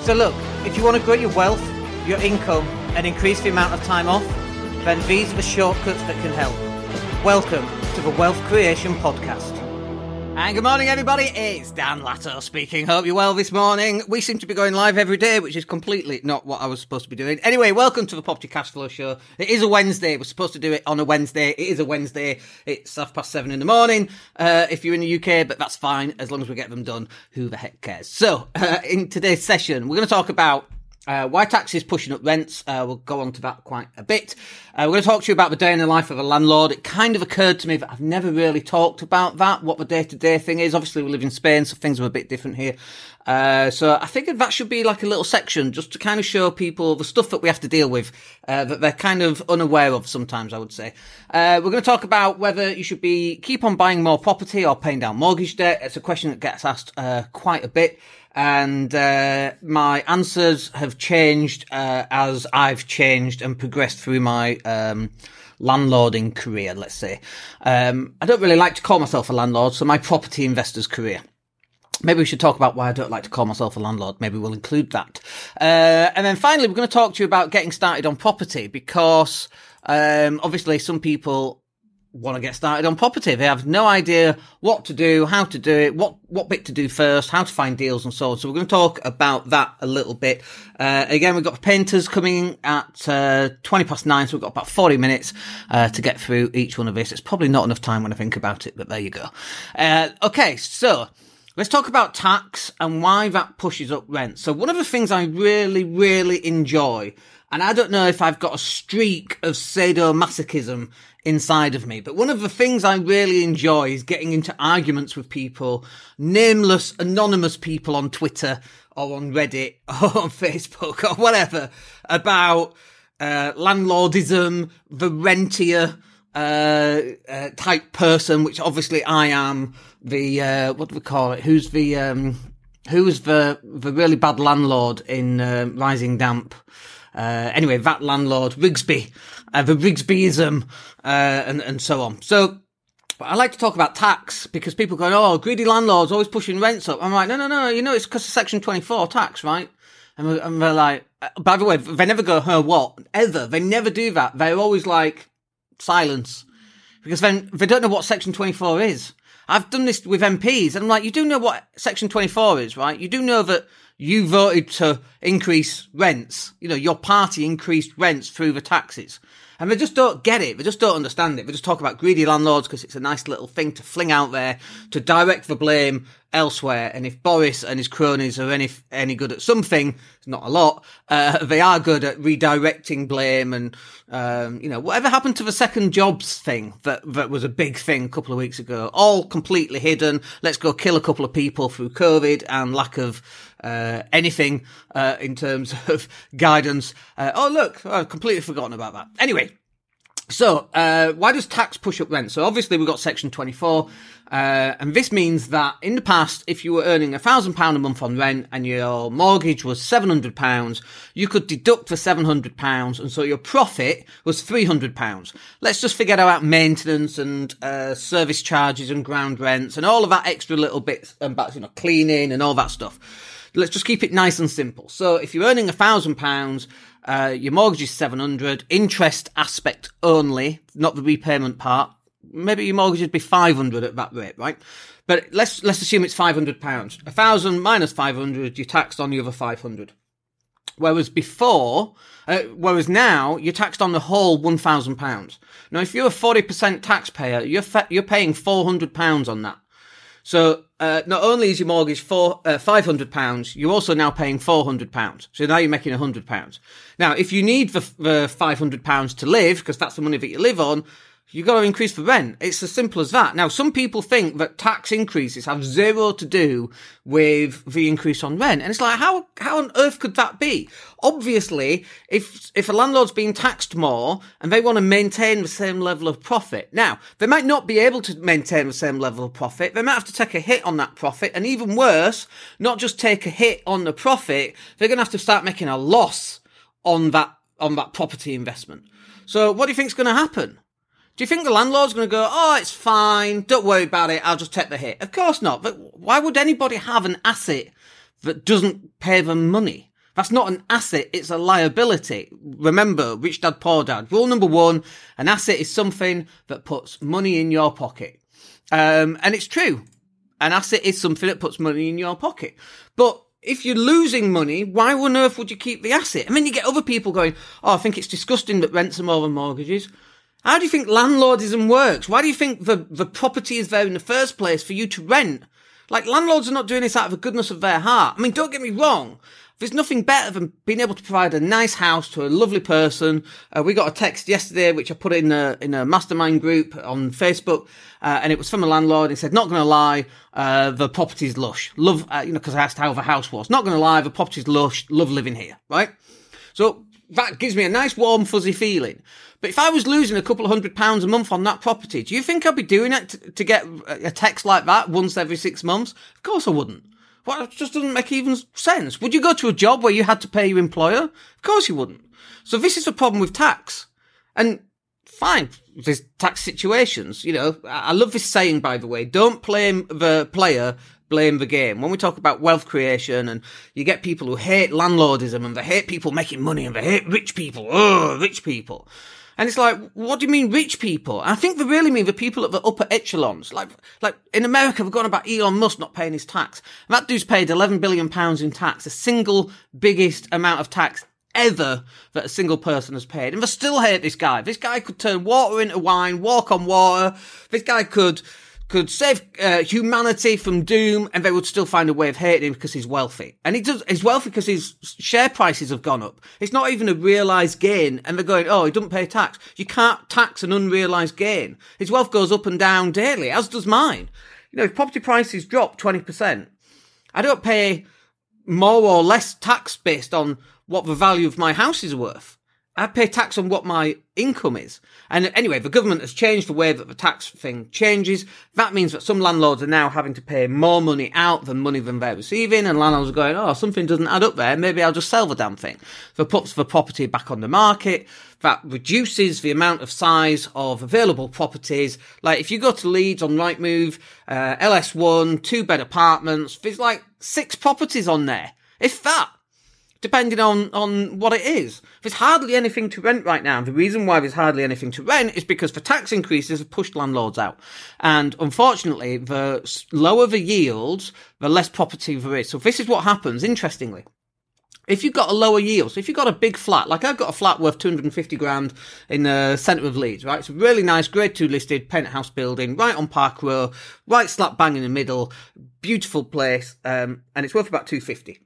So look, if you want to grow your wealth, your income, and increase the amount of time off, then these are the shortcuts that can help. Welcome to the Wealth Creation Podcast. And good morning, everybody. It's Dan Latto speaking. Hope you're well this morning. We seem to be going live every day, which is completely not what I was supposed to be doing. Anyway, welcome to the Property Cashflow Show. It is a Wednesday. We're supposed to do it on a Wednesday. It is a Wednesday. It's 7:30 in the morning if you're in the UK, but that's fine as long as we get them done. Who the heck cares? So, in today's session, we're going to talk about why tax is pushing up rents. We'll go on to that quite a bit. We're going to talk to you about the day in the life of a landlord. It kind of occurred to me that I've never really talked about that, what the day-to-day thing is. Obviously, we live in Spain, so things are a bit different here. So I figured that should be like a little section just to kind of show people the stuff that we have to deal with, that they're kind of unaware of sometimes, I would say. We're going to talk about whether you should keep on buying more property or paying down mortgage debt. It's a question that gets asked quite a bit. And my answers have changed as I've changed and progressed through my landlording career, let's say. I don't really like to call myself a landlord, so my property investor's career. Maybe we should talk about why I don't like to call myself a landlord. Maybe we'll include that. And then finally, we're going to talk to you about getting started on property because obviously some people want to get started on property. They have no idea what to do, how to do it, what bit to do first, how to find deals and so on. So we're going to talk about that a little bit. Again, we've got painters coming at 9:20, so we've got about 40 minutes to get through each one of this. It's probably not enough time when I think about it, but there you go. Okay, so let's talk about tax and why that pushes up rent. So one of the things I really, really enjoy, and I don't know if I've got a streak of sadomasochism inside of me, but one of the things I really enjoy is getting into arguments with people, nameless, anonymous people on Twitter or on Reddit or on Facebook or whatever, about landlordism, the rentier type person, which obviously I am. The what do we call it? Who's the really bad landlord in Rising Damp? Anyway, that landlord, Rigsby, the Rigsbyism, and so on. So, I like to talk about tax because people go, oh, greedy landlords always pushing rents up. I'm like, no, it's because of Section 24 tax, right? And they're like, by the way, they never go, what? Ever. They never do that. They're always like, silence. Because then they don't know what Section 24 is. I've done this with MPs and I'm like, you do know what Section 24 is, right? You do know that you voted to increase rents. You know, your party increased rents through the taxes. And they just don't get it. They just don't understand it. They just talk about greedy landlords because it's a nice little thing to fling out there to direct the blame elsewhere. And if Boris and his cronies are any good at something, not a lot, they are good at redirecting blame and, whatever happened to the second jobs thing that was a big thing a couple of weeks ago, all completely hidden. Let's go kill a couple of people through COVID and lack of anything in terms of guidance. I've completely forgotten about that. Anyway, so why does tax push up rent? So obviously we've got Section 24, and this means that in the past, if you were earning £1,000 a month on rent and your mortgage was £700, you could deduct the £700, and so your profit was £300. Let's just forget about maintenance and service charges and ground rents and all of that extra little bits and cleaning and all that stuff. Let's just keep it nice and simple. So if you're earning £1,000, your mortgage is £700, interest aspect only, not the repayment part. Maybe your mortgage would be £500 at that rate, right? But let's assume it's £500. 1,000 minus 500, you're taxed on the other 500. Whereas now you're taxed on the whole £1,000. Now, if you're a 40% taxpayer, you're paying £400 on that. So, not only is your mortgage £500, you're also now paying £400. So now you're making £100. Now, if you need the £500 to live, because that's the money that you live on, you've got to increase the rent. It's as simple as that. Now, some people think that tax increases have zero to do with the increase on rent. And it's like, how on earth could that be? Obviously, if a landlord's being taxed more and they want to maintain the same level of profit. Now, they might not be able to maintain the same level of profit. They might have to take a hit on that profit. And even worse, not just take a hit on the profit, they're going to have to start making a loss on that property investment. So what do you think is going to happen? Do you think the landlord's going to go, oh, it's fine, don't worry about it, I'll just take the hit? Of course not. But why would anybody have an asset that doesn't pay them money? That's not an asset, it's a liability. Remember, Rich Dad Poor Dad. Rule number 1, an asset is something that puts money in your pocket. And it's true. An asset is something that puts money in your pocket. But if you're losing money, why on earth would you keep the asset? And then you get other people going, I think it's disgusting that rents are more than mortgages. How do you think landlordism works? Why do you think the property is there in the first place for you to rent? Like, landlords are not doing this out of the goodness of their heart. I mean, don't get me wrong. There's nothing better than being able to provide a nice house to a lovely person. We got a text yesterday, which I put in a mastermind group on Facebook, and it was from a landlord. He said, not going to lie, the property's lush. Love, because I asked how the house was. Not going to lie, the property's lush. Love living here, right? So that gives me a nice, warm, fuzzy feeling. But if I was losing a couple of £100 a month on that property, do you think I'd be doing it to get a text like that once every 6 months? Of course I wouldn't. Well, it just doesn't make even sense. Would you go to a job where you had to pay your employer? Of course you wouldn't. So this is the problem with tax. And fine, there's tax situations. I love this saying, by the way, don't blame the player, blame the game. When we talk about wealth creation and you get people who hate landlordism and they hate people making money and they hate rich people. Oh, rich people. And it's like, what do you mean rich people? I think they really mean the people at the upper echelons. Like in America, we've gone about Elon Musk not paying his tax. And that dude's paid £11 billion in tax, the single biggest amount of tax ever that a single person has paid. And they still hate this guy. This guy could turn water into wine, walk on water. This guy could save humanity from doom, and they would still find a way of hating him because he's wealthy. And he's wealthy because his share prices have gone up. It's not even a realised gain, and they're going, he doesn't pay tax. You can't tax an unrealised gain. His wealth goes up and down daily, as does mine. If property prices drop 20%, I don't pay more or less tax based on what the value of my house is worth. I pay tax on what my income is. And anyway, the government has changed the way that the tax thing changes. That means that some landlords are now having to pay more money out than money than they're receiving. And landlords are going, something doesn't add up there. Maybe I'll just sell the damn thing. That puts the property back on the market. That reduces the amount of size of available properties. Like if you go to Leeds on Rightmove, LS1, 2-bed apartments, there's like 6 properties on there. If that. Depending on what it is. There's hardly anything to rent right now. The reason why there's hardly anything to rent is because the tax increases have pushed landlords out. And unfortunately, the lower the yields, the less property there is. So this is what happens, interestingly. If you've got a lower yield, so if you've got a big flat, like I've got a flat worth 250 grand in the centre of Leeds, right? It's a really nice grade 2 listed penthouse building, right on Park Row, right slap bang in the middle, beautiful place, and it's worth about 250.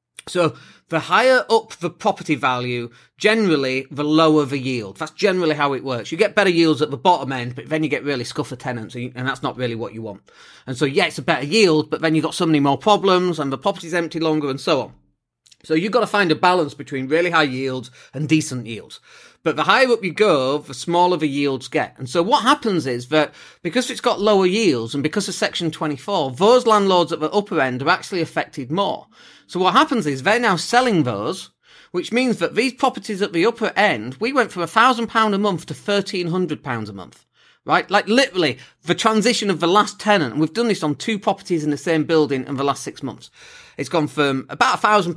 So the higher up the property value, generally the lower the yield. That's generally how it works. You get better yields at the bottom end, but then you get really scuffer tenants, and that's not really what you want. And so, yeah, it's a better yield, but then you've got so many more problems, and the property's empty longer, and so on. So you've got to find a balance between really high yields and decent yields. But the higher up you go, the smaller the yields get. And so what happens is that because it's got lower yields and because of Section 24, those landlords at the upper end are actually affected more. So what happens is they're now selling those, which means that these properties at the upper end, we went from £1,000 a month to £1,300 a month. Right? Like literally the transition of the last tenant. And we've done this on 2 properties in the same building in the last 6 months. It's gone from about £1,000,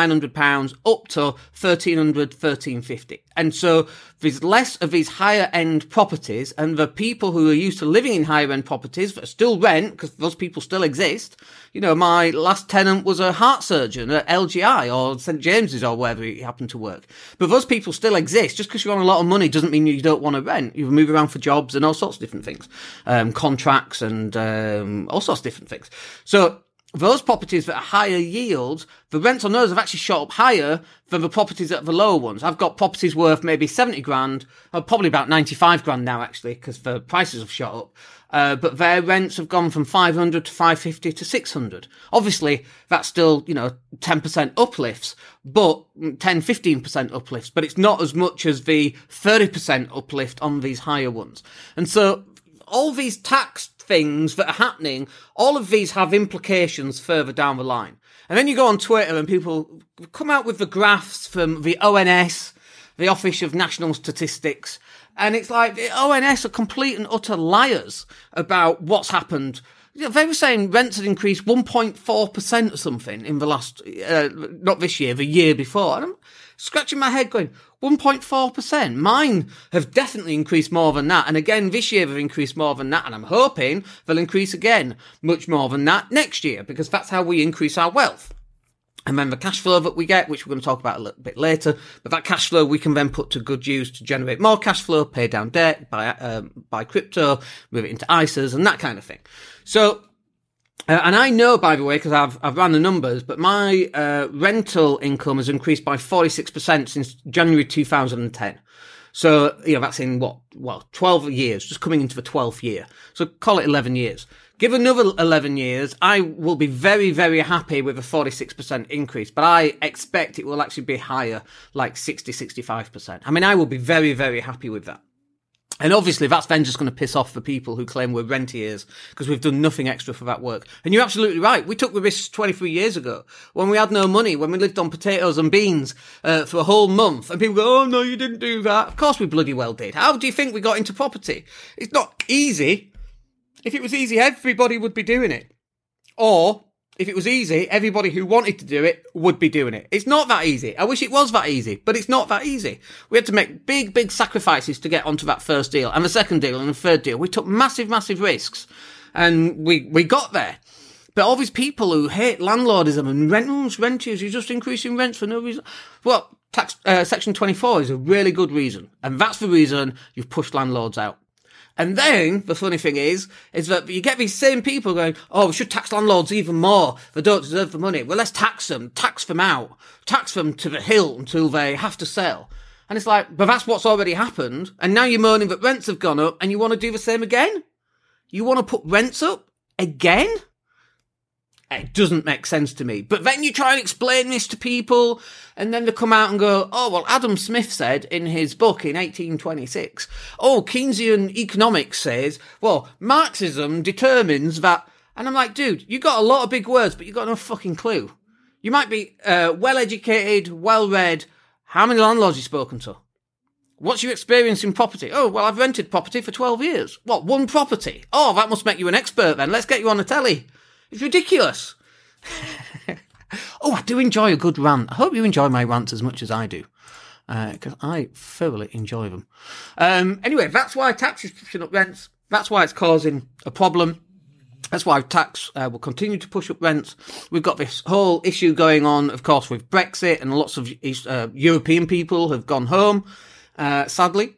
£900 up to £1,300, £1,350. And so there's less of these higher end properties, and the people who are used to living in higher end properties that still rent, because those people still exist. My last tenant was a heart surgeon at LGI or St. James's or wherever he happened to work. But those people still exist. Just because you're on a lot of money doesn't mean you don't want to rent. You move around for jobs and all sorts of different things. Contracts and all sorts of different things. So those properties that are higher yields, the rents on those have actually shot up higher than the properties that are the lower ones. I've got properties worth maybe 70 grand, or probably about 95 grand now actually, because the prices have shot up. But their rents have gone from 500 to 550 to 600. Obviously, that's still, 10% uplifts, but 10-15% uplifts, but it's not as much as the 30% uplift on these higher ones. And so all these tax things that are happening, all of these have implications further down the line. And then you go on Twitter and people come out with the graphs from the ONS, the Office of National Statistics, and it's like the ONS are complete and utter liars about what's happened They were saying rents had increased 1.4% or something in the last, not this year, the year before. And I'm scratching my head going, 1.4%? Mine have definitely increased more than that. And again, this year they've increased more than that. And I'm hoping they'll increase again much more than that next year, because that's how we increase our wealth. And then the cash flow that we get, which we're going to talk about a little bit later, but that cash flow we can then put to good use to generate more cash flow, pay down debt, buy crypto, move it into ISAs and that kind of thing. So, and I know, by the way, because I've ran the numbers, but my rental income has increased by 46% since January 2010. So, that's in 12 years, just coming into the 12th year. So call it 11 years. Give another 11 years, I will be very, very happy with a 46% increase, but I expect it will actually be higher, like 65%. I mean, I will be very, very happy with that. And obviously that's then just going to piss off the people who claim we're rentiers because we've done nothing extra for that work. And you're absolutely right. We took the risks 23 years ago when we had no money, when we lived on potatoes and beans for a whole month. And people go, oh no, you didn't do that. Of course we bloody well did. How do you think we got into property? It's not easy. If it was easy, everybody would be doing it. Or, if it was easy, everybody who wanted to do it would be doing it. It's not that easy. I wish it was that easy, but it's not that easy. We had to make big, big sacrifices to get onto that first deal, and the second deal, and the third deal. We took massive, massive risks, and we got there. But all these people who hate landlordism and renters, you're just increasing rents for no reason. Well, Section 24 is a really good reason, and that's the reason you've pushed landlords out. And then, the funny thing is that you get these same people going, oh, we should tax landlords even more. They don't deserve the money. Well, let's tax them out, tax them to the hill until they have to sell. And it's like, but that's what's already happened. And now you're moaning that rents have gone up and you want to do the same again? You want to put rents up again? It doesn't make sense to me. But then you try and explain this to people, and then they come out and go, oh, well, Adam Smith said in his book in 1826, Keynesian economics says, well, Marxism determines that. And I'm like, dude, you got a lot of big words, but you got no fucking clue. You might be well-educated, well-read. How many landlords have you spoken to? What's your experience in property? Oh, well, I've rented property for 12 years. What, one property? Oh, that must make you an expert then. Let's get you on the telly. It's ridiculous. I do enjoy a good rant. I hope you enjoy my rants as much as I do, because I thoroughly enjoy them. Anyway, that's why tax is pushing up rents. That's why it's causing a problem. That's why tax will continue to push up rents. We've got this whole issue going on, of course, with Brexit, and lots of European people have gone home, sadly.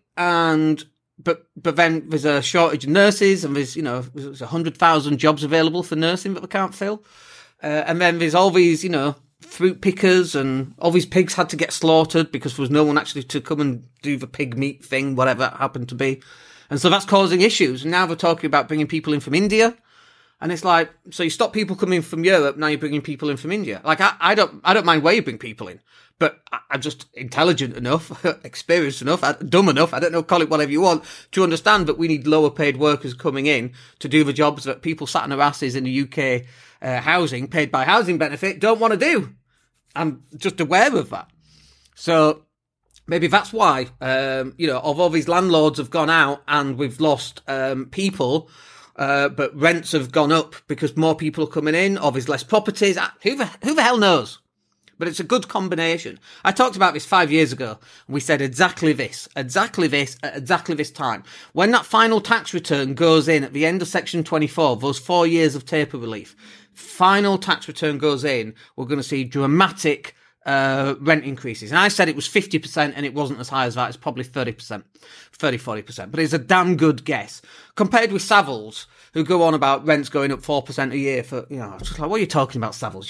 But then there's a shortage of nurses, and there's 100,000 jobs available for nursing that we can't fill. And then there's all these, fruit pickers, and all these pigs had to get slaughtered because there was no one actually to come and do the pig meat thing, whatever it happened to be. And so that's causing issues. And now they're talking about bringing people in from India. And it's like, so you stop people coming from Europe, now you're bringing people in from India. Like, I don't mind where you bring people in, but I'm just intelligent enough, experienced enough, dumb enough, I don't know, call it whatever you want, to understand that we need lower paid workers coming in to do the jobs that people sat on their asses in the UK housing, paid by housing benefit, don't want to do. I'm just aware of that. So maybe that's why, of all these landlords have gone out and we've lost people. But rents have gone up because more people are coming in, or there's less properties. Who the hell knows? But it's a good combination. I talked about this 5 years ago. We said exactly this at exactly this time. When that final tax return goes in at the end of Section 24, those 4 years of taper relief, final tax return goes in, we're going to see dramatic rent increases. And I said it was 50%, and it wasn't as high as that. It's probably 30%, 40%. But it's a damn good guess. Compared with Savills, who go on about rents going up 4% a year for, it's just like, what are you talking about, Savills?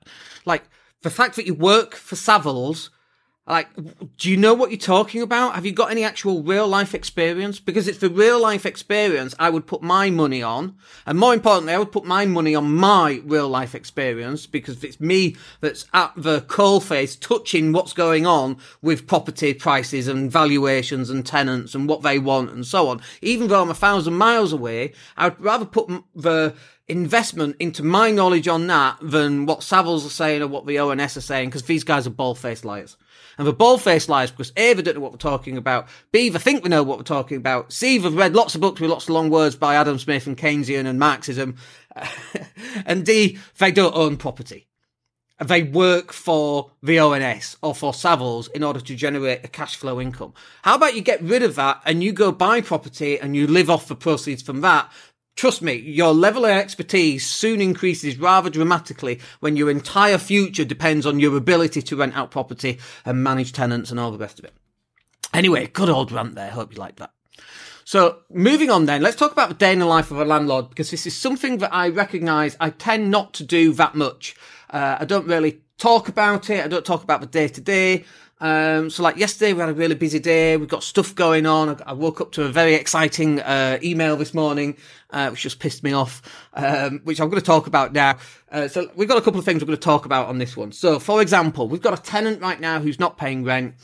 The fact that you work for Savills, do you know what you're talking about? Have you got any actual real life experience? Because it's the real life experience I would put my money on. And more importantly, I would put my money on my real life experience, because it's me that's at the coalface touching what's going on with property prices and valuations and tenants and what they want and so on. Even though I'm 1,000 miles away, I'd rather put the investment into my knowledge on that than what Savills are saying or what the ONS are saying, because these guys are bald-faced liars. And they're bald-faced lies because A, they don't know what we're talking about, B, they think they know what we're talking about, C, they've read lots of books with lots of long words by Adam Smith and Keynesian and Marxism, and D, they don't own property. They work for the ONS or for Savills in order to generate a cash flow income. How about you get rid of that and you go buy property and you live off the proceeds from that? Trust me, your level of expertise soon increases rather dramatically when your entire future depends on your ability to rent out property and manage tenants and all the rest of it. Anyway, good old rant there. Hope you like that. So moving on then, let's talk about the day in the life of a landlord, because this is something that I recognise I tend not to do that much. I don't really talk about it. I don't talk about the day to day. So like yesterday we had a really busy day. We've got stuff going on. I woke up to a very exciting email this morning, which just pissed me off, which I'm going to talk about now. So we've got a couple of things we're going to talk about on this one. So for example, we've got a tenant right now who's not paying rent.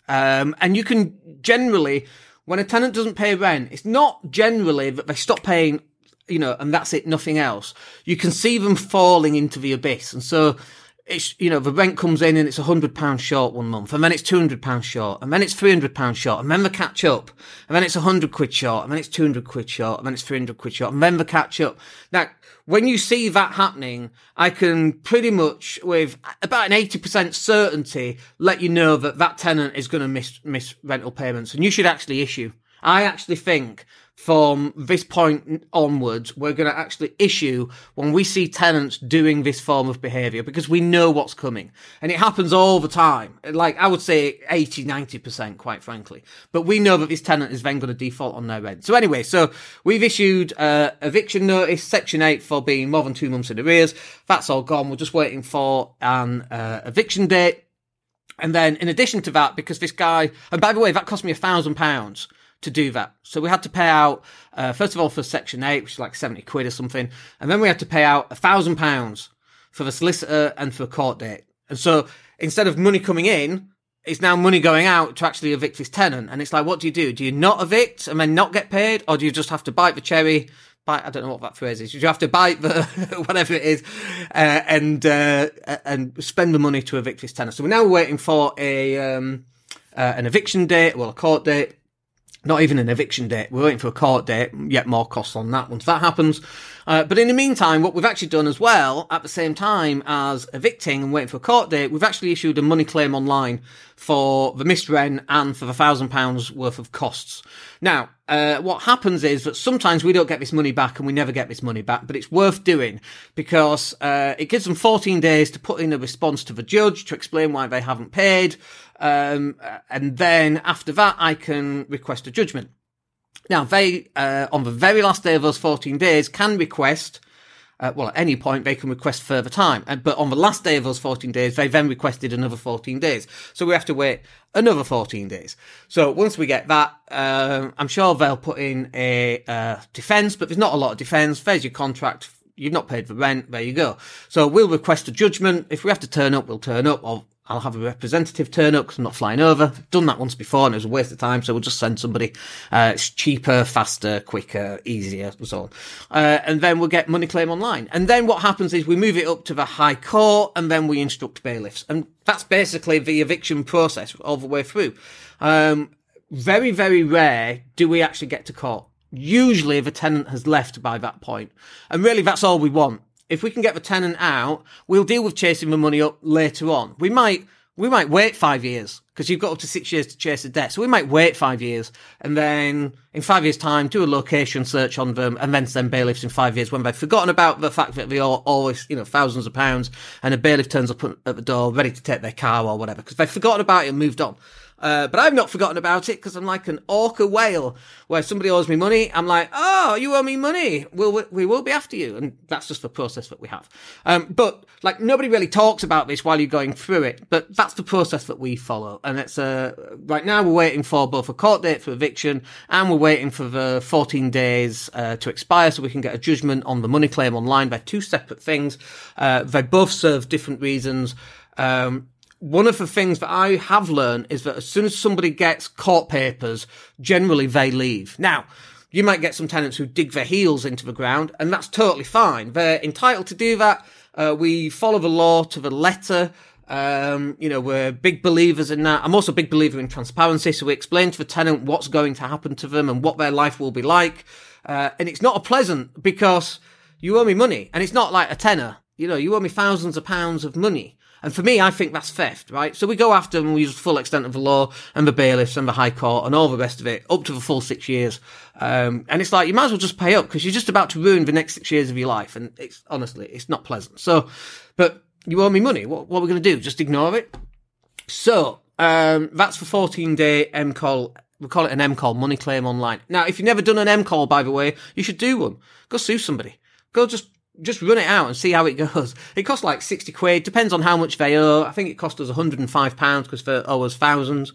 And you can generally, when a tenant doesn't pay rent, it's not generally that they stop paying, you know, and that's it, nothing else. You can see them falling into the abyss. And so it's, you know, the rent comes in and it's £100 short one month, and then it's £200 short, and then it's £300 short, and then they catch up, and then it's £100 short, and then it's £200 short, and then it's £300 short, and then they catch up. Now, when you see that happening, I can pretty much, with about an 80% certainty, let you know that that tenant is going to miss rental payments, and you should actually issue. I actually think from this point onwards, we're going to actually issue when we see tenants doing this form of behaviour, because we know what's coming. And it happens all the time. Like, I would say 80, 90%, quite frankly. But we know that this tenant is then going to default on their rent. So anyway, so we've issued eviction notice, Section 8, for being more than 2 months in arrears. That's all gone. We're just waiting for an eviction date. And then in addition to that, because this guy, and by the way, that cost me £1,000 to do that. So we had to pay out, first of all, for Section 8, which is like 70 quid or something. And then we had to pay out £1,000 for the solicitor and for a court date. And so instead of money coming in, it's now money going out to actually evict this tenant. And it's like, what do you do? Do you not evict and then not get paid? Or do you just have to bite the cherry? I don't know what that phrase is. You have to bite the, whatever it is, and spend the money to evict this tenant. So we're now waiting for an eviction date, well, a court date. Not even an eviction date. We're waiting for a court date, yet more costs on that once that happens. But in the meantime, what we've actually done as well, at the same time as evicting and waiting for a court date, we've actually issued a money claim online for the missed rent and for the £1,000 worth of costs. Now, what happens is that sometimes we don't get this money back and we never get this money back, but it's worth doing because it gives them 14 days to put in a response to the judge to explain why they haven't paid. And then after that, I can request a judgment. Now, they, on the very last day of those 14 days, can request, at any point, they can request further time. But on the last day of those 14 days, they then requested another 14 days. So we have to wait another 14 days. So once we get that, I'm sure they'll put in a defence, but there's not a lot of defence. There's your contract. You've not paid the rent. There you go. So we'll request a judgment. If we have to turn up, we'll turn up, or I'll have a representative turn up because I'm not flying over. I've done that once before and it was a waste of time, so we'll just send somebody. It's cheaper, faster, quicker, easier, and so on. And then we'll get money claim online. And then what happens is we move it up to the High Court and then we instruct bailiffs. And that's basically the eviction process all the way through. Very, very rare do we actually get to court. Usually the tenant has left by that point. And really that's all we want. If we can get the tenant out, we'll deal with chasing the money up later on. We might wait 5 years because you've got up to 6 years to chase the debt. So we might wait 5 years and then in 5 years' time do a location search on them and then send bailiffs in 5 years when they've forgotten about the fact that they owe always, thousands of pounds and a bailiff turns up at the door ready to take their car or whatever because they've forgotten about it and moved on. But I've not forgotten about it because I'm like an orca whale where somebody owes me money. I'm like, oh, you owe me money. We will be after you. And that's just the process that we have. But like nobody really talks about this while you're going through it, but that's the process that we follow. And it's, right now we're waiting for both a court date for eviction and we're waiting for the 14 days, to expire so we can get a judgment on the money claim online. They're two separate things. They both serve different reasons. One of the things that I have learned is that as soon as somebody gets court papers, generally they leave. Now, you might get some tenants who dig their heels into the ground, and that's totally fine. They're entitled to do that. We follow the law to the letter. We're big believers in that. I'm also a big believer in transparency. So we explain to the tenant what's going to happen to them and what their life will be like. And it's not a pleasant because you owe me money and it's not like a tenner. You owe me thousands of pounds of money. And for me, I think that's theft, right? So we go after them, we use the full extent of the law and the bailiffs and the High Court and all the rest of it, up to the full 6 years. And it's like, you might as well just pay up because you're just about to ruin the next 6 years of your life. And it's not pleasant. So, but you owe me money. What are we going to do? Just ignore it? So, that's for 14-day MCOL. We call it an MCOL, money claim online. Now, if you've never done an MCOL, by the way, you should do one. Go sue somebody. Go just run it out and see how it goes. It costs like 60 quid, depends on how much they owe. I think it cost us £105 because they owe us thousands.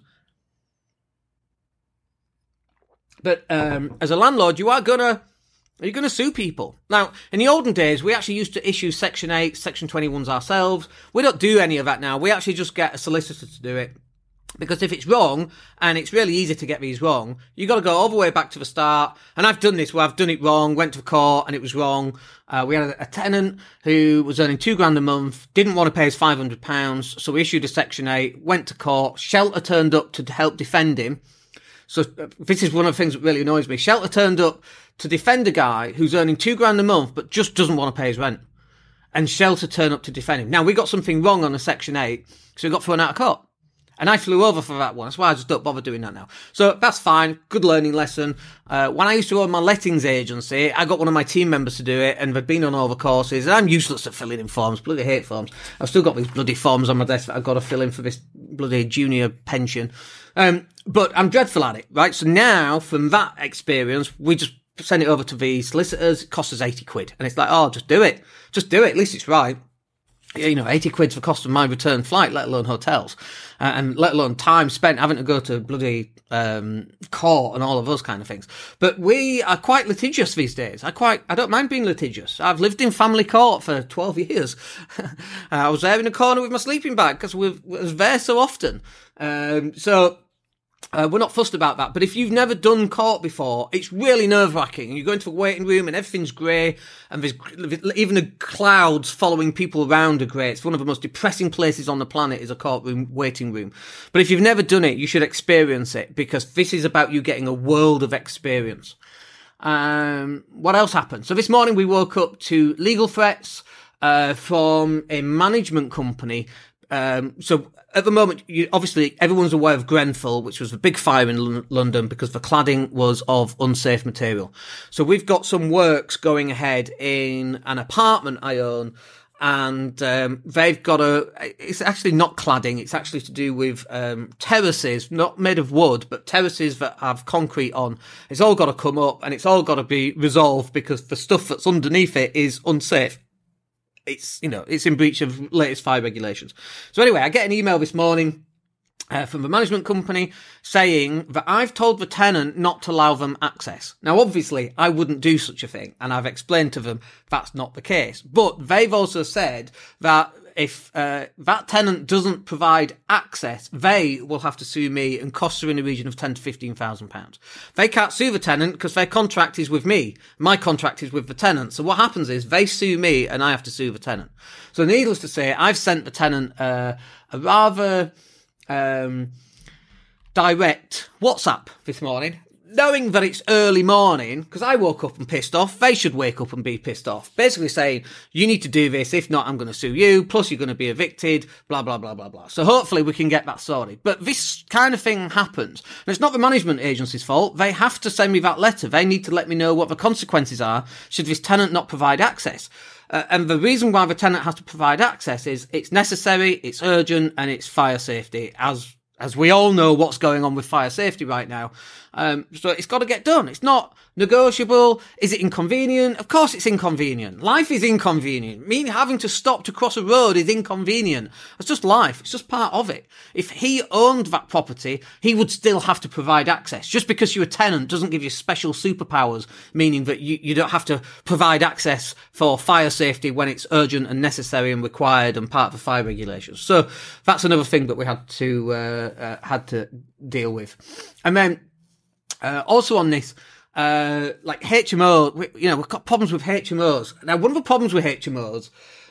But as a landlord, are you going to sue people? Now, in the olden days, we actually used to issue Section 8, Section 21s ourselves. We don't do any of that now. We actually just get a solicitor to do it. Because if it's wrong, and it's really easy to get these wrong, you got to go all the way back to the start. And I've done this where I've done it wrong, went to court, and it was wrong. We had a tenant who was earning £2,000 a month, didn't want to pay his £500, so we issued a Section 8, went to court. Shelter turned up to help defend him. So this is one of the things that really annoys me. Shelter turned up to defend a guy who's earning £2,000 a month, but just doesn't want to pay his rent. And Shelter turned up to defend him. Now, we got something wrong on a Section 8, so we got thrown out of court. And I flew over for that one. That's why I just don't bother doing that now. So that's fine. Good learning lesson. When I used to own my lettings agency, I got one of my team members to do it, and they'd been on all the courses. And I'm useless at filling in forms. Bloody hate forms. I've still got these bloody forms on my desk that I've got to fill in for this bloody junior pension. But I'm dreadful at it, right? So now, from that experience, we just send it over to the solicitors. It costs us 80 quid. And it's like, oh, just do it. Just do it. At least it's right. 80 quid's the cost of my return flight, let alone hotels, and let alone time spent having to go to bloody court and all of those kind of things. But we are quite litigious these days. I don't mind being litigious. I've lived in family court for 12 years. I was there in the corner with my sleeping bag because we was there so often. We're not fussed about that. But if you've never done court before, it's really nerve-wracking. You go into a waiting room and everything's grey, and there's even the clouds following people around are grey. It's one of the most depressing places on the planet is a courtroom waiting room. But if you've never done it, you should experience it, because this is about you getting a world of experience. What else happened? So this morning we woke up to legal threats from a management company. So at the moment, obviously everyone's aware of Grenfell, which was the big fire in London because the cladding was of unsafe material. So we've got some works going ahead in an apartment I own, and they've got it's actually not cladding, it's actually to do with terraces, not made of wood, but terraces that have concrete on. It's all got to come up and it's all got to be resolved because the stuff that's underneath it is unsafe. It's in breach of latest fire regulations. So anyway, I get an email this morning from the management company saying that I've told the tenant not to allow them access. Now, obviously, I wouldn't do such a thing, and I've explained to them that's not the case. But they've also said that if that tenant doesn't provide access, they will have to sue me, and costs are in the region of £10,000 to £15,000. They can't sue the tenant because their contract is with me. My contract is with the tenant. So what happens is they sue me and I have to sue the tenant. So needless to say, I've sent the tenant a rather direct WhatsApp this morning, knowing that it's early morning, because I woke up and pissed off. They should wake up and be pissed off. Basically saying, you need to do this. If not, I'm going to sue you. Plus, you're going to be evicted. Blah, blah, blah, blah, blah. So hopefully we can get that sorted. But this kind of thing happens. And it's not the management agency's fault. They have to send me that letter. They need to let me know what the consequences are should this tenant not provide access. And the reason why the tenant has to provide access is it's necessary, it's urgent, and it's fire safety, as we all know what's going on with fire safety right now. So it's got to get done. It's not negotiable. Is it inconvenient? Of course it's inconvenient. Life is inconvenient. Me having to stop to cross a road is inconvenient. It's just life. It's just part of it. If he owned that property, he would still have to provide access. Just because you're a tenant doesn't give you special superpowers, meaning that you don't have to provide access for fire safety when it's urgent and necessary and required and part of the fire regulations. So that's another thing that we had to deal with. And then also on this, like HMO, we've got problems with HMOs. Now, one of the problems with HMOs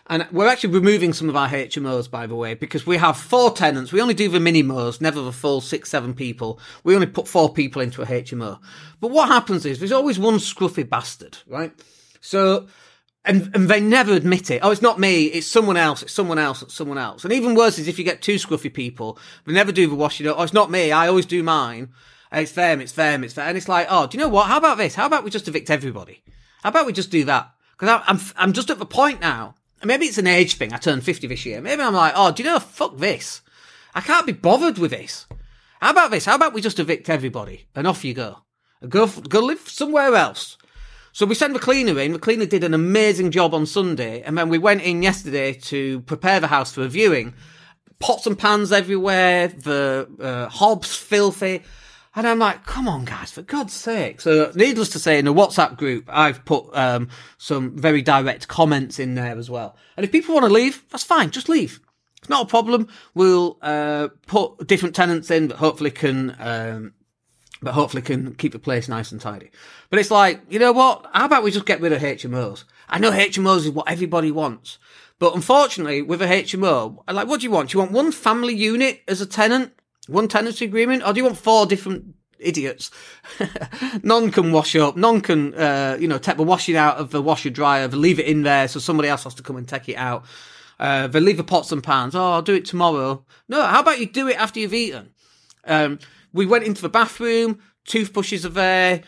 And we're actually removing some of our HMOs, by the way, because we have 4 tenants. We only do the mini-mos, never the full 6-7 people. We only put 4 people into a HMO. But what happens is there's always one scruffy bastard, right? So, and they never admit it. Oh, it's not me. It's someone else. It's someone else. It's someone else. And even worse is if you get 2 scruffy people, they never do the washing up. Oh, it's not me. I always do mine. It's them. It's them. It's them. And it's like, oh, do you know what? How about this? How about we just evict everybody? How about we just do that? Because I'm just at the point now. Maybe it's an age thing. I turned 50 this year. Maybe I'm like, oh, do you know, fuck this. I can't be bothered with this. How about this? How about we just evict everybody and off you go? Go live somewhere else. So we sent the cleaner in. The cleaner did an amazing job on Sunday. And then we went in yesterday to prepare the house for a viewing. Pots and pans everywhere. The hobs filthy. And I'm like, come on, guys, for God's sake. So needless to say, in the WhatsApp group, I've put some very direct comments in there as well. And if people want to leave, that's fine. Just leave. It's not a problem. We'll put different tenants in, but hopefully can keep the place nice and tidy. But it's like, you know what? How about we just get rid of HMOs? I know HMOs is what everybody wants. But unfortunately, with a HMO, like, what do you want? Do you want one family unit as a tenant? One tenancy agreement? Or do you want 4 different idiots? None can wash up. None can, take the washing out of the washer dryer. They leave it in there so somebody else has to come and take it out. They leave the pots and pans. Oh, I'll do it tomorrow. No, how about you do it after you've eaten? We went into the bathroom, toothbrushes are there,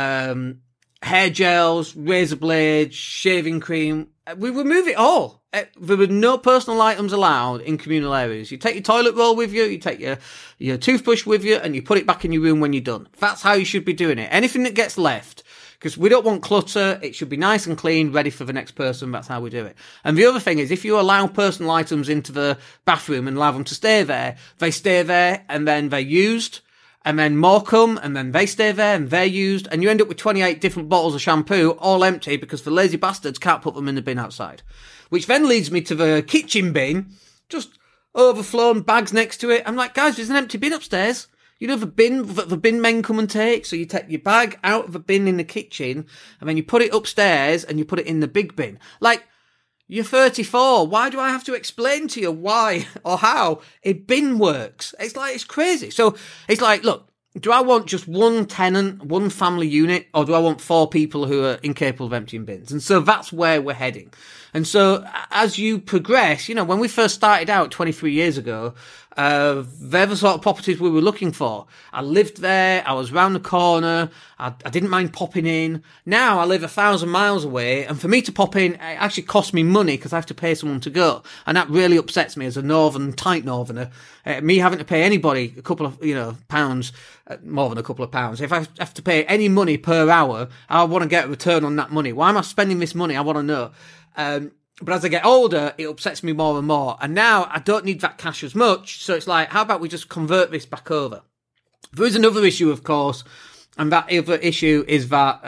hair gels, razor blades, shaving cream. We remove it all. There were no personal items allowed in communal areas. You take your toilet roll with you, you take your toothbrush with you, and you put it back in your room when you're done. That's how you should be doing it. Anything that gets left, because we don't want clutter, it should be nice and clean, ready for the next person. That's how we do it. And the other thing is, if you allow personal items into the bathroom and allow them to stay there, they stay there and then they're used. And then more come, and then they stay there, and they're used, and you end up with 28 different bottles of shampoo, all empty, because the lazy bastards can't put them in the bin outside. Which then leads me to the kitchen bin, just overflown, bags next to it. I'm like, guys, there's an empty bin upstairs. You know, the bin men come and take, so you take your bag out of the bin in the kitchen, and then you put it upstairs, and you put it in the big bin. Like, you're 34. Why do I have to explain to you why or how a bin works? It's crazy. So it's like, look, do I want just one tenant, one family unit, or do I want 4 people who are incapable of emptying bins? And so that's where we're heading. And so as you progress, when we first started out 23 years ago, they're the sort of properties we were looking for. I lived there. I was round the corner. I didn't mind popping in. Now I live 1,000 miles away, and for me to pop in, it actually costs me money because I have to pay someone to go. And that really upsets me as a tight northerner. Me having to pay anybody a couple of, pounds, more than a couple of pounds. If I have to pay any money per hour, I want to get a return on that money. Why am I spending this money? I want to know. But as I get older, it upsets me more and more. And now I don't need that cash as much. So it's like, how about we just convert this back over? There is another issue, of course. And that other issue is that,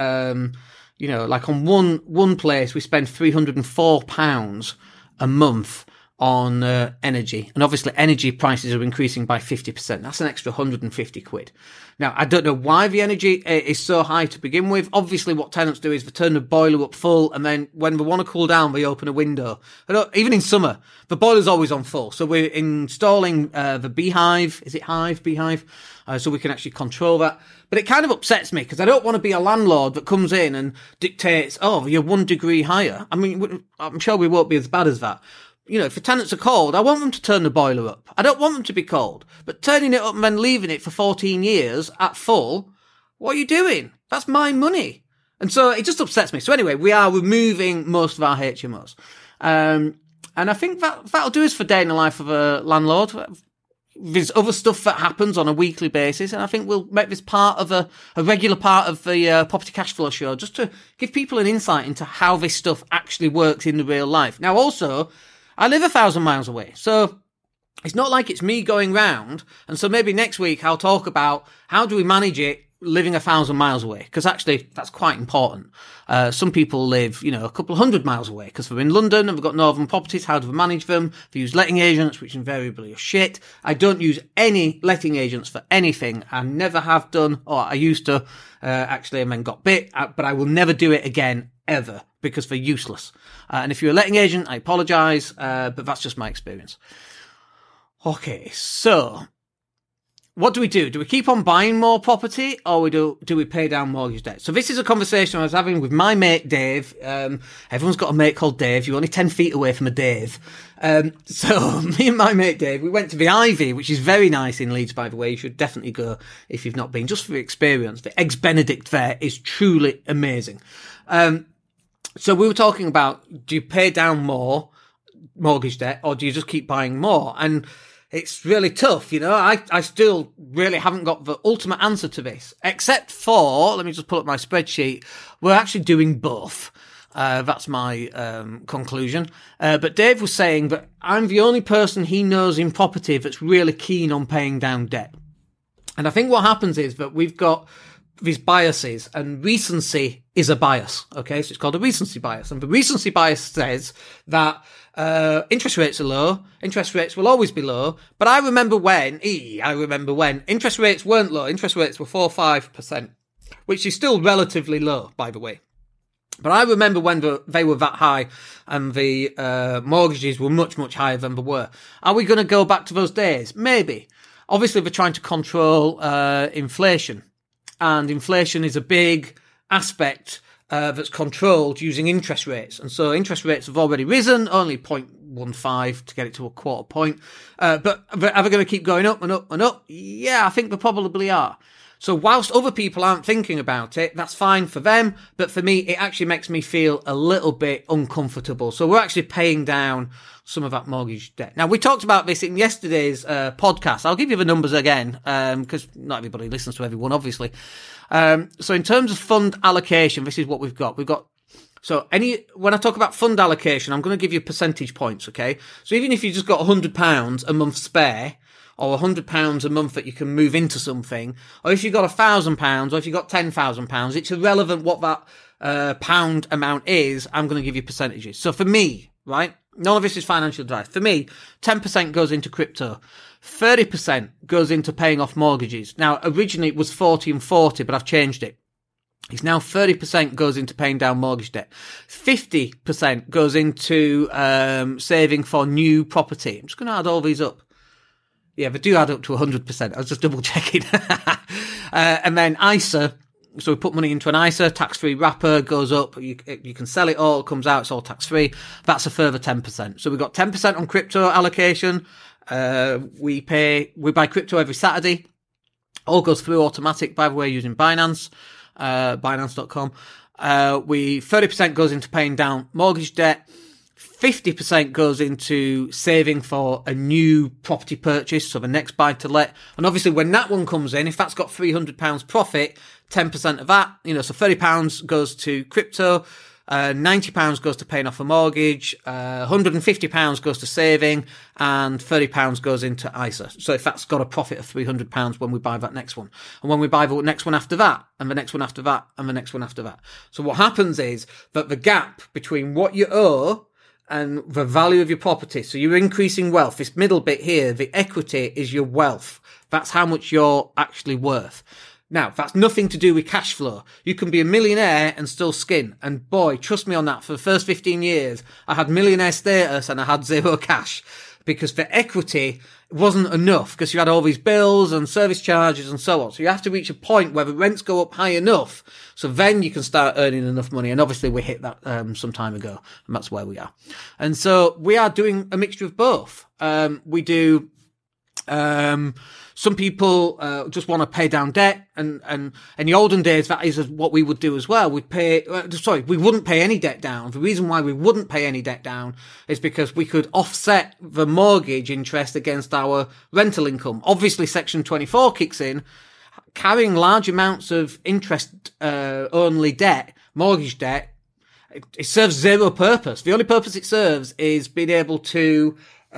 like on one place, we spend £304 a month on energy. And obviously energy prices are increasing by 50%. That's an extra 150 quid. Now, I don't know why the energy is so high to begin with. Obviously, what tenants do is they turn the boiler up full, and then when they want to cool down, they open a window. Even in summer, the boiler's always on full. So we're installing the beehive. Is it hive? Beehive? So we can actually control that. But it kind of upsets me because I don't want to be a landlord that comes in and dictates, oh, you're 1 degree higher. I mean, I'm sure we won't be as bad as that. If the tenants are cold, I want them to turn the boiler up. I don't want them to be cold. But turning it up and then leaving it for 14 years at full, what are you doing? That's my money. And so it just upsets me. So anyway, we are removing most of our HMOs. And I think that'll do us for day in the life of a landlord. There's other stuff that happens on a weekly basis, and I think we'll make this part of a regular part of the Property Cash Flow show, just to give people an insight into how this stuff actually works in the real life. Now, also, I live 1,000 miles away, so it's not like it's me going round. And so maybe next week I'll talk about how do we manage it living 1,000 miles away, because actually that's quite important. Some people live, a couple of 100 miles away because they're in London and we've got northern properties. How do we manage them? They use letting agents, which invariably are shit. I don't use any letting agents for anything. I never have done, or I used to, actually, and then got bit, but I will never do it again, ever. because they're useless. And if you're a letting agent, I apologise, but that's just my experience. Okay, so what do we do? Do we keep on buying more property, or do we pay down mortgage debt? So this is a conversation I was having with my mate Dave. Everyone's got a mate called Dave. You're only 10 feet away from a Dave. So me and my mate Dave, we went to the Ivy, which is very nice in Leeds, by the way. You should definitely go if you've not been, just for the experience. The Eggs Benedict there is truly amazing. So we were talking about, do you pay down more mortgage debt, or do you just keep buying more? And it's really tough, you know. I still really haven't got the ultimate answer to this, except for, let me just pull up my spreadsheet, we're actually doing both. That's my conclusion. But Dave was saying that I'm the only person he knows in property that's really keen on paying down debt. And I think what happens is that we've got these biases, and recency is a bias. Okay, so it's called a recency bias. And the recency bias says that interest rates are low, interest rates will always be low. But I remember when interest rates weren't low, interest rates were 4 or 5%, which is still relatively low, by the way. But I remember when they were that high and the mortgages were much, much higher than they were. Are we going to go back to those days? Maybe. Obviously, they're trying to control inflation. And inflation is a big aspect that's controlled using interest rates. And so interest rates have already risen, only 0.15 to get it to a quarter point. But are they going to keep going up and up and up? Yeah, I think they probably are. So whilst other people aren't thinking about it, that's fine for them. But for me, it actually makes me feel a little bit uncomfortable. So we're actually paying down some of that mortgage debt. Now, we talked about this in yesterday's podcast. I'll give you the numbers again, because not everybody listens to everyone, obviously. So in terms of fund allocation, this is what we've got. When I talk about fund allocation, I'm going to give you percentage points, okay? So even if you just got £100 a month spare, or £100 a month that you can move into something, or if you've got £1,000, or if you've got £10,000, it's irrelevant what that pound amount is, I'm going to give you percentages. So for me, right, none of this is financial advice. For me, 10% goes into crypto, 30% goes into paying off mortgages. Now, originally it was 40 and 40, but I've changed it. It's now 30% goes into paying down mortgage debt. 50% goes into saving for new property. I'm just going to add all these up. Yeah, they do add up to 100%. I was just double checking. And then ISA. So we put money into an ISA, tax-free wrapper, goes up. You can sell it all, it comes out, it's all tax-free. That's a further 10%. So we've got 10% on crypto allocation. We buy crypto every Saturday. All goes through automatic, by the way, using Binance, Binance.com. 30% goes into paying down mortgage debt. 50% goes into saving for a new property purchase, so the next buy to let. And obviously when that one comes in, if that's got £300 profit, 10% of that, so £30 goes to crypto, £90 goes to paying off a mortgage, £150 goes to saving, and £30 goes into ISA. So if that's got a profit of £300 when we buy that next one, and when we buy the next one after that, and the next one after that, and the next one after that. So what happens is that the gap between what you owe and the value of your property, so you're increasing wealth. This middle bit here, the equity, is your wealth. That's how much you're actually worth. Now, that's nothing to do with cash flow. You can be a millionaire and still skin. And boy, trust me on that, for the first 15 years, I had millionaire status and I had zero cash. Because for equity, it wasn't enough, because you had all these bills and service charges and so on. So you have to reach a point where the rents go up high enough, so then you can start earning enough money. And obviously we hit that some time ago, and that's where we are. And so we are doing a mixture of both. We do some people just want to pay down debt, and in the olden days, that is what we would do as well. We wouldn't pay any debt down. The reason why we wouldn't pay any debt down is because we could offset the mortgage interest against our rental income. Obviously, Section 24 kicks in. Carrying large amounts of interest only debt, mortgage debt, it serves zero purpose. The only purpose it serves is being able to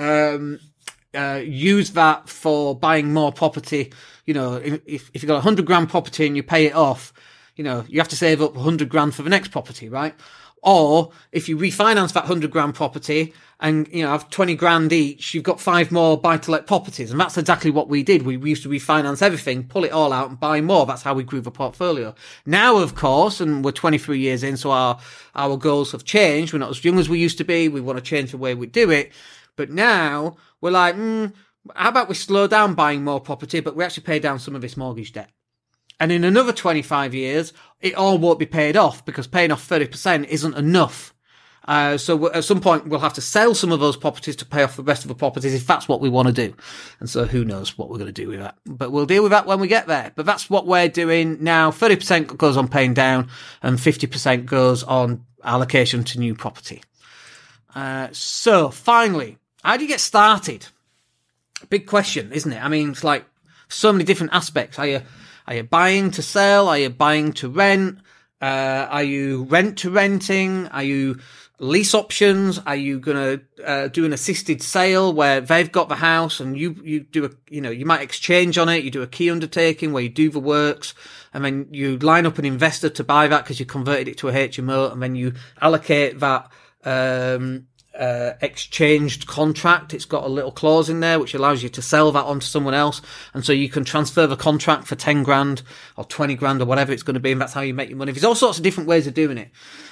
use that for buying more property. If you've got £100 property and you pay it off, you have to save up 100 grand for the next property, right? Or if you refinance that 100 grand property and, have 20 grand each, you've got 5 more buy-to-let properties. And that's exactly what we did. We used to refinance everything, pull it all out and buy more. That's how we grew the portfolio. Now, of course, and we're 23 years in, so our goals have changed. We're not as young as we used to be. We want to change the way we do it. But now we're like, how about we slow down buying more property, but we actually pay down some of this mortgage debt? And in another 25 years, it all won't be paid off because paying off 30% isn't enough. So at some point, we'll have to sell some of those properties to pay off the rest of the properties if that's what we want to do. And so who knows what we're going to do with that. But we'll deal with that when we get there. But that's what we're doing now. 30% goes on paying down and 50% goes on allocation to new property. So finally, how do you get started? Big question, isn't it? I mean, it's like so many different aspects. Are you buying to sell? Are you buying to rent? Are you rent to renting? Are you lease options? Are you going to do an assisted sale where they've got the house and you do you might exchange on it. You do a key undertaking where you do the works and then you line up an investor to buy that because you converted it to a HMO and then you allocate that exchanged contract. It's got a little clause in there which allows you to sell that on to someone else, and so you can transfer the contract for 10 grand or 20 grand or whatever it's going to be, and that's how you make your money. There's all sorts of different ways of doing it,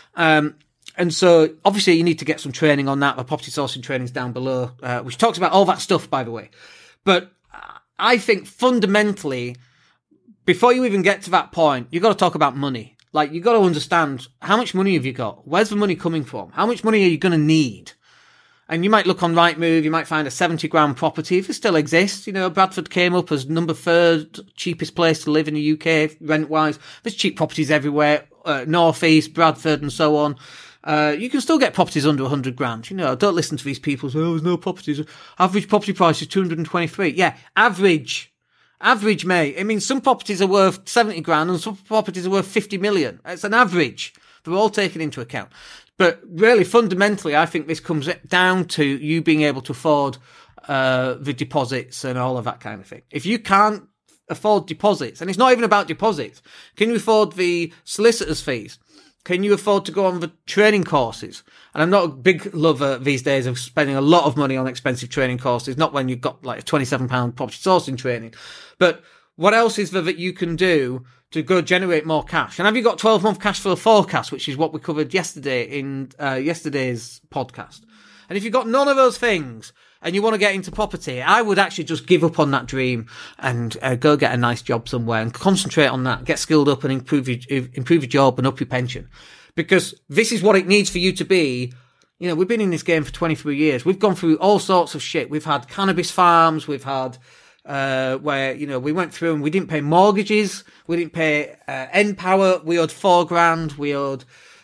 and so obviously you need to get some training on that. The property sourcing training's down below, which talks about all that stuff, by the way. But I think fundamentally, before you even get to that point, you've got to talk about money. Like, you've got to understand, how much money have you got? Where's the money coming from? How much money are you going to need? And you might look on Rightmove, you might find a 70 grand property, if it still exists. Bradford came up as number 3rd cheapest place to live in the UK, rent-wise. There's cheap properties everywhere, North East, Bradford, and so on. You can still get properties under 100 grand. Don't listen to these people who say, there's no properties. Average property price is 223. Yeah, average, mate. I mean, some properties are worth 70 grand and some properties are worth 50 million. It's an average. They're all taken into account. But really, fundamentally, I think this comes down to you being able to afford the deposits and all of that kind of thing. If you can't afford deposits, and it's not even about deposits, can you afford the solicitor's fees? Can you afford to go on the training courses? And I'm not a big lover these days of spending a lot of money on expensive training courses, not when you've got like a £27 property sourcing training. But what else is there that you can do to go generate more cash? And have you got 12-month cash flow forecast, which is what we covered yesterday in yesterday's podcast? And if you've got none of those things and you want to get into property, I would actually just give up on that dream and go get a nice job somewhere and concentrate on that, get skilled up and improve your job and up your pension. Because this is what it needs for you to be. We've been in this game for 23 years. We've gone through all sorts of shit. We've had cannabis farms. We've had where, we went through and we didn't pay mortgages. We didn't pay N-Power. We owed 4 grand. We owed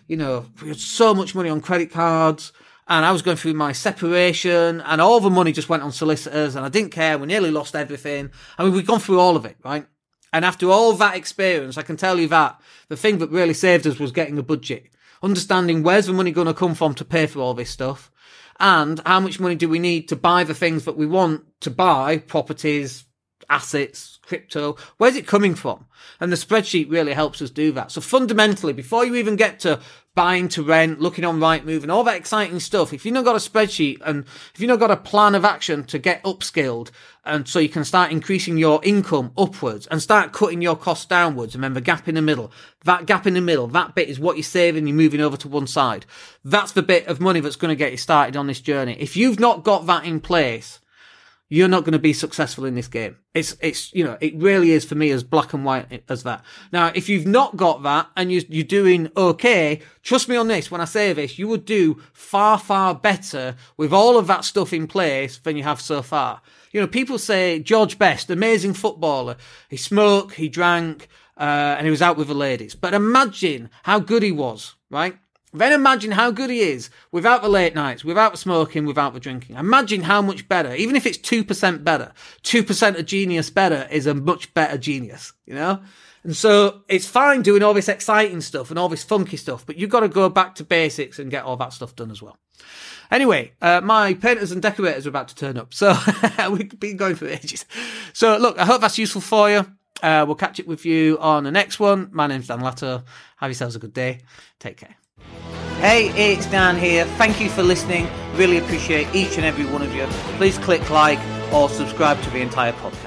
so much money on credit cards. And I was going through my separation and all the money just went on solicitors and I didn't care. We nearly lost everything. I mean, we've gone through all of it, right? And after all that experience, I can tell you that the thing that really saved us was getting a budget. Understanding where's the money going to come from to pay for all this stuff and how much money do we need to buy the things that we want to buy, properties, assets, crypto, where's it coming from? And the spreadsheet really helps us do that. So fundamentally, before you even get to buying to rent, looking on Rightmove and all that exciting stuff, if you've not got a spreadsheet and if you've not got a plan of action to get upskilled and so you can start increasing your income upwards and start cutting your costs downwards, and then the gap in the middle, that bit is what you're saving, you're moving over to one side. That's the bit of money that's going to get you started on this journey. If you've not got that in place, you're not going to be successful in this game. It really is for me as black and white as that. Now, if you've not got that and you're doing okay, trust me on this, when I say this, you would do far, far better with all of that stuff in place than you have so far. People say George Best, amazing footballer. He smoked, he drank, and he was out with the ladies. But imagine how good he was, right? Then imagine how good he is without the late nights, without the smoking, without the drinking. Imagine how much better, even if it's 2% better, 2% of genius better is a much better genius, And so it's fine doing all this exciting stuff and all this funky stuff, but you've got to go back to basics and get all that stuff done as well. Anyway, my painters and decorators are about to turn up, so we've been going for ages. So look, I hope that's useful for you. We'll catch up with you on the next one. My name's Dan Latto. Have yourselves a good day. Take care. Hey, it's Dan here. Thank you for listening. Really appreciate each and every one of you. Please click like or subscribe to the entire podcast.